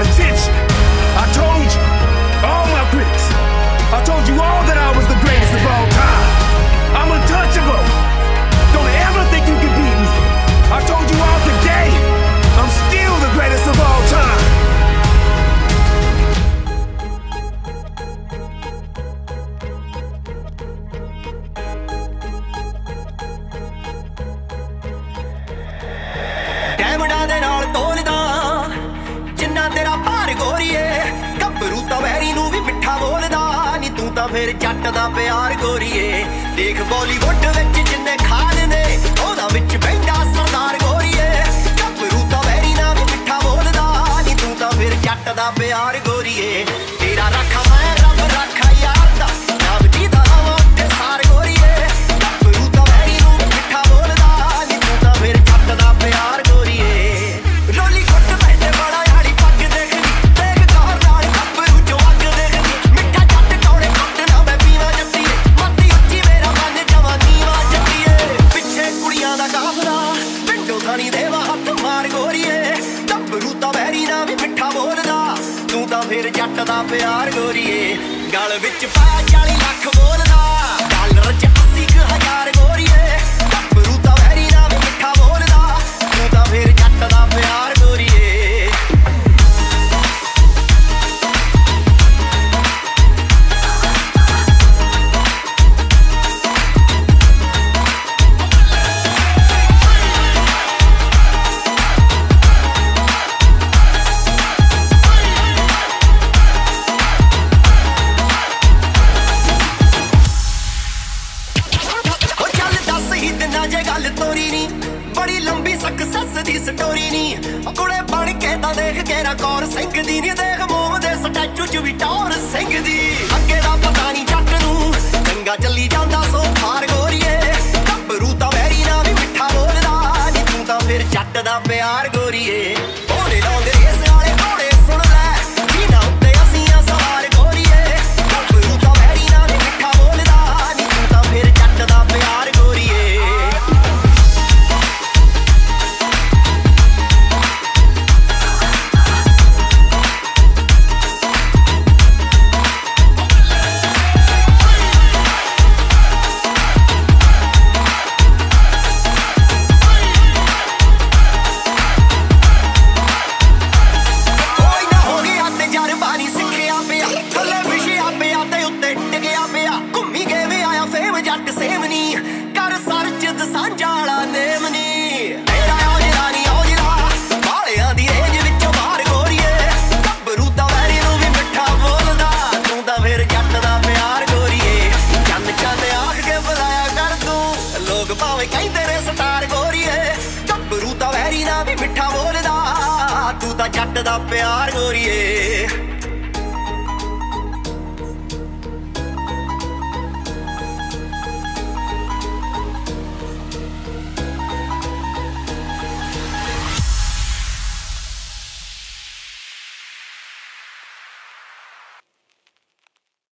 attention. I told you, all my critics, I told you all that I was the greatest of all time. I'm untouchable. Don't ever think you can beat me. I told you all today, I'm still the greatest of all time. ਡੈਮੰਡਾਂ ਦੇ ਨਾਲ ਤੋਲਦਾ ਜਿੰਨਾ ਤੇਰਾ ਭਾਰ ਗੋਰੀਏ ਗੱਭਰੂ ਤਾਂ very ਨੂੰ ਵੀ ਮਿੱਠਾ ਬੋਲਦਾ ਨੀ ਤੂੰ ਤਾਂ ਫਿਰ ਜੱਟ ਦਾ ਪਿਆਰ ਗੋਰੀਏ ਦੇਖ ਬਾਲੀਵੁੱਡ ਵਿੱਚ ਜਿੰਨੇ ਖਾਨ ਨੇ ਉਹਦਾ ਵਿੱਚ ਬੈਠਾ ਸਰਦਾਰ ਗੋਰੀਏ ਗੱਭਰੂ ਤਾਂ ਵੈਰੀ ਨਾਲ ਵੀ ਮਿੱਠਾ ਬੋਲਦਾ ਨੀ ਤੂੰ ਤਾਂ ਫਿਰ ਜੱਟ ਦਾ ਪਿਆਰ ਗੋਰੀਏ ਤੇਰਾ ਰੱਖਾ ਮੈਂ ਰੱਬ ਰੱਖਾ ਯਾਰ ਦਾ ਨਾਮ ਜੀਦਾ ਰਵਾਂ ਉੱਥੇ ਸਾਰ ਗੋਰੀਏ ਗੱਭਰੂ ਤਾਂ ਵੈਰੀ ਨੂੰ ਵੀ ਮਿੱਠਾ ਬੋਲਦਾ ਨੀ ਤੂੰ ਤਾਂ ਫਿਰ ਜੱਟ ਦਾ ਪਿਆਰ ਰੋਲੀ ਘੁੱਟ ਬੈਠੇ ਬੜਾ ਯਾਰੀ ਪੱਗ ਦੇਖਦੀ ਦੇਖ ਗੌਰ ਨਾਲ ਗੱਭਰੂ ਚੋਂ ਅੱਗ ਦੇਖਦੀ ਮਿੱਠਾ ਜੱਟ ਕੌੜੇ ਘੁੱਟ ਨਾ ਮੈਂ ਪੀਵਾਂ ਜੱਟੀਏ ਮੱਤੀ ਉੱਚੀ ਮੇਰਾ ਮਨ ਜਵਾਨੀ ਵਾ ਜੱਟੀਏ ਪਿੱਛੇ ਕੁੜੀਆਂ ਦਾ ਕਾਫਲਾ ਪਿੰਡੋਂ ਖਾਣੀ ਦੇਵਾ ਹੱਥ ਮਾਰ ਗੋਰੀਏ ਗੱਭਰੂ ਤਾਂ ਵੈਰੀ ਨਾ ਵੀ ਮਿੱਠਾ ਬੋਲਦਾ ਤੂੰ ਤਾਂ ਫਿਰ ਜੱਟ ਦਾ ਪਿਆਰ ਗੋਰੀਏ ਗਲ ਵਿੱਚ ਪਾਇਆ 40 ਲੱਖ ਬੋਲਦਾ ਡਾਲਰ ਚ 80,000 ਗੋਰੀਏ ਗੱਭਰੂ ਤਾਂ ਵੈਰੀ ਨਾ ਵੀ ਮਿੱਠਾ ਬੋਲਦਾ ਤੂੰ ਤਾਂ ਫਿਰ ਜੱਟ ਦਾ ਪਿਆਰ ਗੋਰੀਏ ਬੜੀ ਲੰਬੀ ਸਕਸੈਸ ਦੀ ਸਟੋਰੀ ਨੀ ਕੁੜੇ ਬਣ ਕੇ ਤਾਂ ਦੇਖ ਕੇਰਾ ਕੌਰ ਸਿੰਘ ਦੀ ਨੀ ਦੇਖ ਮੋਮ ਦੇ ਸਟੈਚੂ ਚ ਵੀ ਟੌਰ ਸਿੰਘ ਦੀ ਅੱਗੇ ਦਾ ਪਤਾ ਨੀ ਜੱਟ ਨੂੰ ਚੰਗਾ ਚੱਲੀ ਜਾਂਦਾ ਸੋ ਫਾਰ ਗੋਰੀਏ ਗੱਭਰੂ ਤਾਂ ਵੈਰੀ ਨਾ ਵੀ ਮਿੱਠਾ ਬੋਲਦਾ ਨੀ ਤੂੰ ਤਾਂ ਫਿਰ ਜੱਟ ਦਾ ਪਿਆਰ ਗੋਰੀਏ ਉਹਨੇ ਲਾਉਂਦੇ ਰੇਸ ਵਾਲੇ ਘੋੜੇ ਸੁਣ ਲੈ ਜਿਨ੍ਹਾਂ ਉੱਤੇ ਅਸੀਂ ਆ ਸਵਾਰ ਗੋਰੀਏ ਗੱਭਰੂ ਤਾਂ ਵੈਰੀ ਨਾ ਵੀ ਮਿੱਠਾ ਬੋਲਦਾ ਨੀ ਤੂੰ ਤਾਂ ਫਿਰ ਜੱਟ ਦਾ ਪਿਆਰ ਗੋਰੀਏ ਕਹਿੰਦੇ ਨੇ ਸਟਾਰ ਗੋਰੀਏ ਗੱਭਰੂ ਤਾਂ ਵੈਰੀ ਨਾ ਵੀ ਮਿੱਠਾ ਬੋਲਦਾ ਤੂੰ ਤਾਂ ਜੱਟ ਦਾ ਪਿਆਰ ਗੋਰੀਏ